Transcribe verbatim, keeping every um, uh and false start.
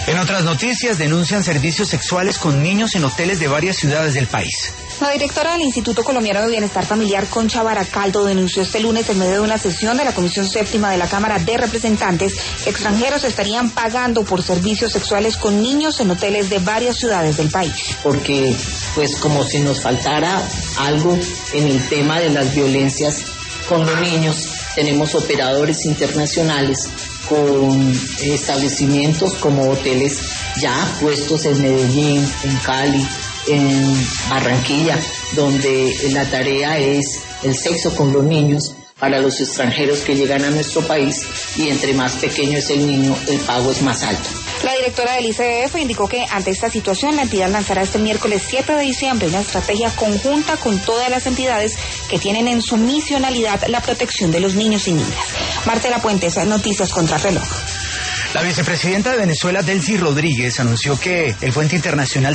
En otras noticias, denuncian servicios sexuales con niños en hoteles de varias ciudades del país. La directora del Instituto Colombiano de Bienestar Familiar, Concha Baracaldo, denunció este lunes en medio de una sesión de la Comisión Séptima de la Cámara de Representantes que extranjeros estarían pagando por servicios sexuales con niños en hoteles de varias ciudades del país. Porque, pues, como si nos faltara algo en el tema de las violencias con los niños, tenemos operadores internacionales con establecimientos como hoteles ya puestos en Medellín, en Cali, en Barranquilla, donde la tarea es el sexo con los niños para los extranjeros que llegan a nuestro país, y entre más pequeño es el niño, el pago es más alto. La directora del I C B F indicó que ante esta situación la entidad lanzará este miércoles siete de diciembre una estrategia conjunta con todas las entidades que tienen en su misionalidad la protección de los niños y niñas. Marcela Puentes, Noticias Contrarreloj. La vicepresidenta de Venezuela, Delcy Rodríguez, anunció que el Frente Internacional